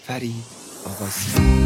فرید آغاسی.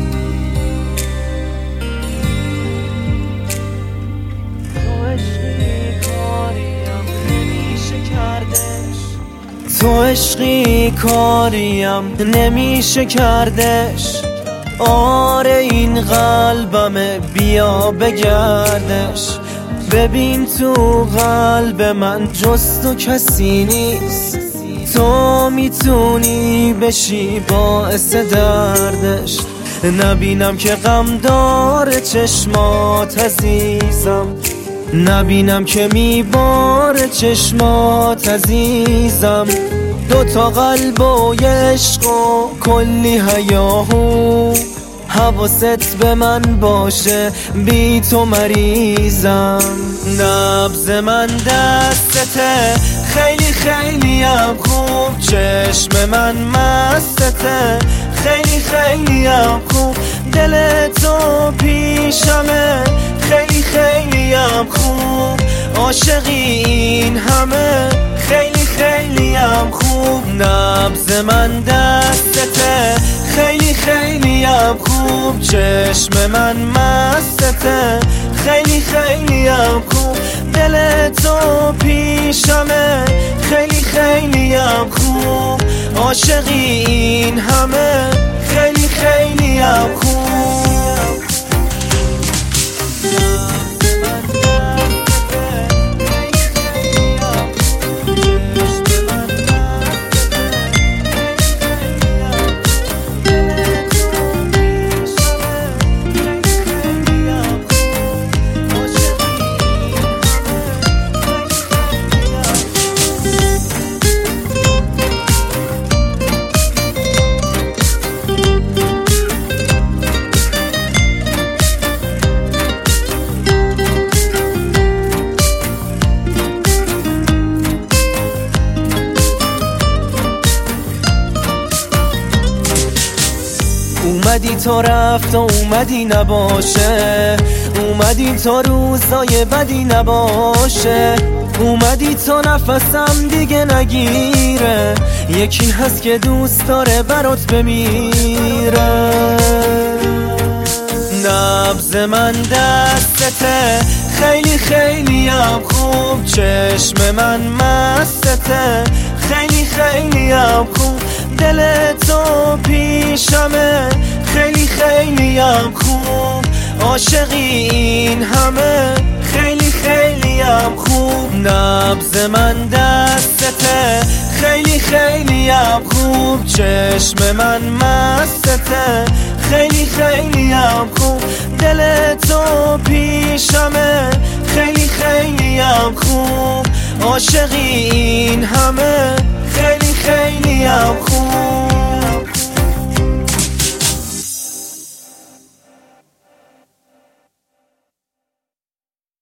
تو عشقی کاریم نمیشه کردش، آره این قلبمه بیا بگردش. ببین تو قلب من جز تو کسی نیست، تو میتونی بشی باعث دردش. نبینم که غم داره چشمات عزیزم، نبینم که میباره چشمات عزیزم. دوتا قلب و یه عشق و کلی هیاهو، حواست به من باشه بی تو مریضم. نبض من دستته خیلی خیلی هم خوب، چشم من مستته خیلی خیلی هم خوب. دل تو پیشمه خیلی خیلی هم خوب، عاشقی این همه خیلی خیلی هم خوب. نبض من دستته خیلی خیلی هم خوب، چشم من مستته خیلی خیلی هم خوب. دل تو پیشمه خیلی خیلی هم خوب، عاشقی این همه خیلی خیلی هم خوب. اومدی تو رفت و اومدی نباشه، اومدی تو روزای بدی نباشه. اومدی تو نفسم دیگه نگیره، یکی هست که دوست داره برات بمیره. نبض من دستته خیلی خیلی هم خوب، چشم من مستته خیلی خیلی هم خوب. دل تو پیشمه خیلی خیلی هم خوب، عاشقی این همه خیلی خیلی هم خوب. نبض من دستته خیلی خیلی هم خوب، چشم من مستته خیلی خیلی هم خوب. دل تو پیشمه خیلی خیلی هم خوب، عاشقی این همه خیلی خیلی هم خوب.